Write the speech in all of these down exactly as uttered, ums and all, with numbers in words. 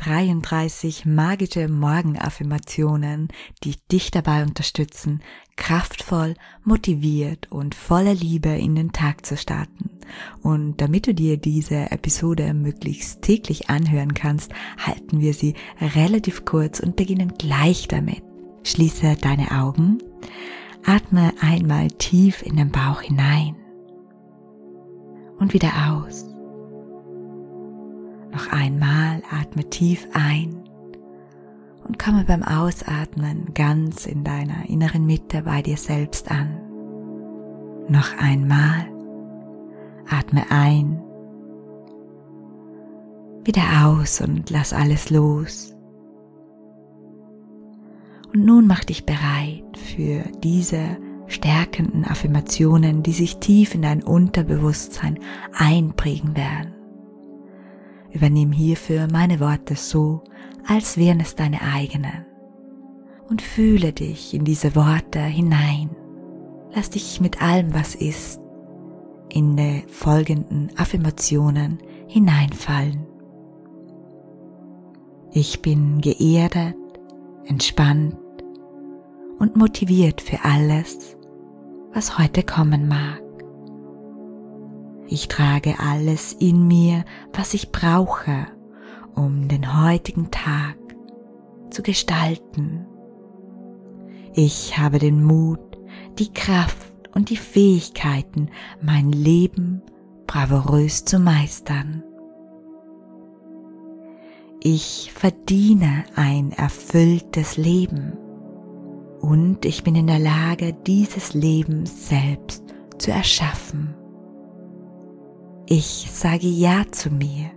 dreiunddreißig magische Morgenaffirmationen, die dich dabei unterstützen, kraftvoll, motiviert und voller Liebe in den Tag zu starten. Und damit du dir diese Episode möglichst täglich anhören kannst, halten wir sie relativ kurz und beginnen gleich damit. Schließe deine Augen, atme einmal tief in den Bauch hinein und wieder aus. Noch einmal atme tief ein und komme beim Ausatmen ganz in deiner inneren Mitte bei dir selbst an. Noch einmal atme ein, wieder aus und lass alles los. Und nun mach dich bereit für diese stärkenden Affirmationen, die sich tief in dein Unterbewusstsein einprägen werden. Übernimm hierfür meine Worte so, als wären es deine eigenen. Und fühle dich in diese Worte hinein. Lass dich mit allem, was ist, in die folgenden Affirmationen hineinfallen. Ich bin geerdet, entspannt und motiviert für alles, was heute kommen mag. Ich trage alles in mir, was ich brauche, um den heutigen Tag zu gestalten. Ich habe den Mut, die Kraft und die Fähigkeiten, mein Leben bravourös zu meistern. Ich verdiene ein erfülltes Leben und ich bin in der Lage, dieses Leben selbst zu erschaffen. Ich sage Ja zu mir.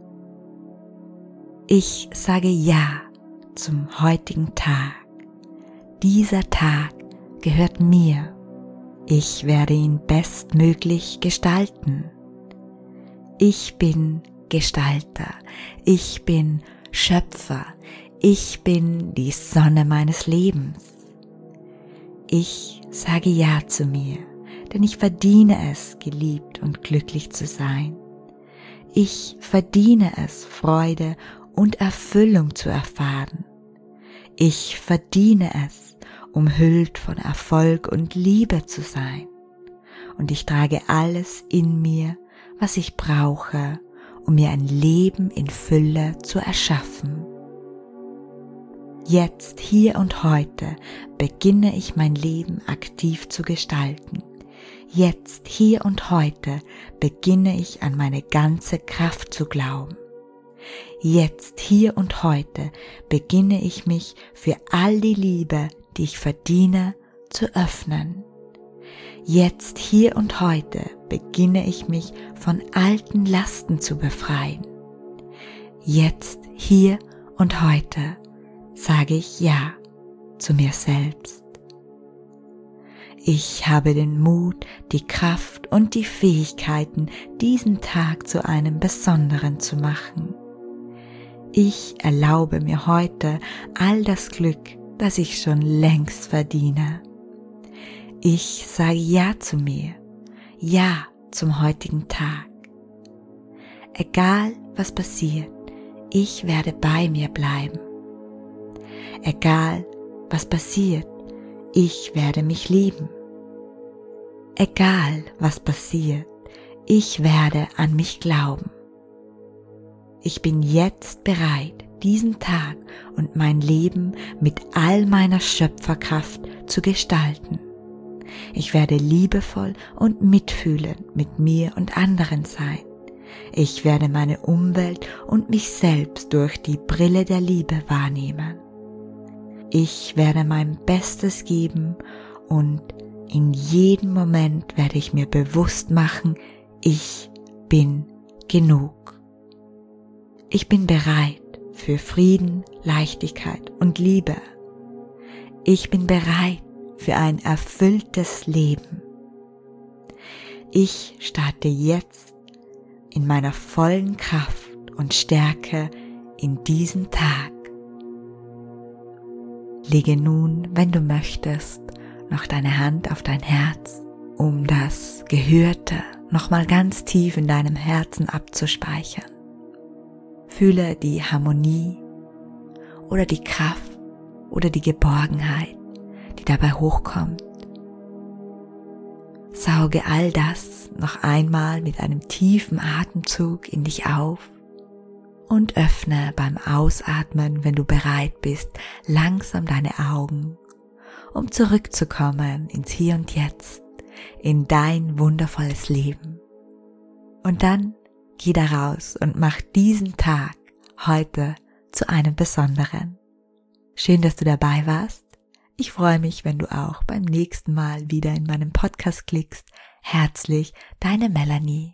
Ich sage Ja zum heutigen Tag. Dieser Tag gehört mir. Ich werde ihn bestmöglich gestalten. Ich bin Gestalter. Ich bin Schöpfer. Ich bin die Sonne meines Lebens. Ich sage Ja zu mir. Denn ich verdiene es, geliebt und glücklich zu sein. Ich verdiene es, Freude und Erfüllung zu erfahren. Ich verdiene es, umhüllt von Erfolg und Liebe zu sein. Und ich trage alles in mir, was ich brauche, um mir ein Leben in Fülle zu erschaffen. Jetzt, hier und heute, beginne ich mein Leben aktiv zu gestalten. Jetzt, hier und heute beginne ich an meine ganze Kraft zu glauben. Jetzt, hier und heute beginne ich mich für all die Liebe, die ich verdiene, zu öffnen. Jetzt, hier und heute beginne ich mich von alten Lasten zu befreien. Jetzt, hier und heute sage ich Ja zu mir selbst. Ich habe den Mut, die Kraft und die Fähigkeiten, diesen Tag zu einem besonderen zu machen. Ich erlaube mir heute all das Glück, das ich schon längst verdiene. Ich sage Ja zu mir, Ja zum heutigen Tag. Egal was passiert, ich werde bei mir bleiben. Egal was passiert, ich werde mich lieben. Egal was passiert, ich werde an mich glauben. Ich bin jetzt bereit, diesen Tag und mein Leben mit all meiner Schöpferkraft zu gestalten. Ich werde liebevoll und mitfühlend mit mir und anderen sein. Ich werde meine Umwelt und mich selbst durch die Brille der Liebe wahrnehmen. Ich werde mein Bestes geben und in jedem Moment werde ich mir bewusst machen, ich bin genug. Ich bin bereit für Frieden, Leichtigkeit und Liebe. Ich bin bereit für ein erfülltes Leben. Ich starte jetzt in meiner vollen Kraft und Stärke in diesen Tag. Lege nun, wenn du möchtest, noch deine Hand auf dein Herz, um das Gehörte nochmal ganz tief in deinem Herzen abzuspeichern. Fühle die Harmonie oder die Kraft oder die Geborgenheit, die dabei hochkommt. Sauge all das noch einmal mit einem tiefen Atemzug in dich auf und öffne beim Ausatmen, wenn du bereit bist, langsam deine Augen, um zurückzukommen ins Hier und Jetzt, in dein wundervolles Leben. Und dann geh da raus und mach diesen Tag heute zu einem besonderen. Schön, dass du dabei warst. Ich freue mich, wenn du auch beim nächsten Mal wieder in meinem Podcast klickst. Herzlich, deine Melanie.